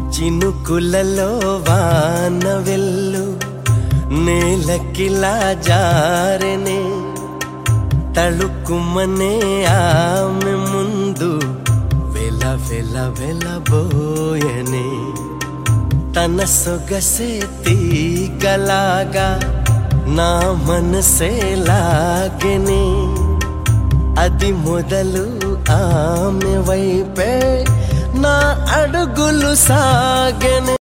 చినుకులలో వాన వెల్లు నేలకిలా జారెనే తళుక్కుమనే ఆమె ముందు వెల వెల వెలబోయనే తన సొగసే తీగలాగా నా మనసే లాగెనే అది మొదలు ఆమె వైపే నా అడుగులు సాగెనే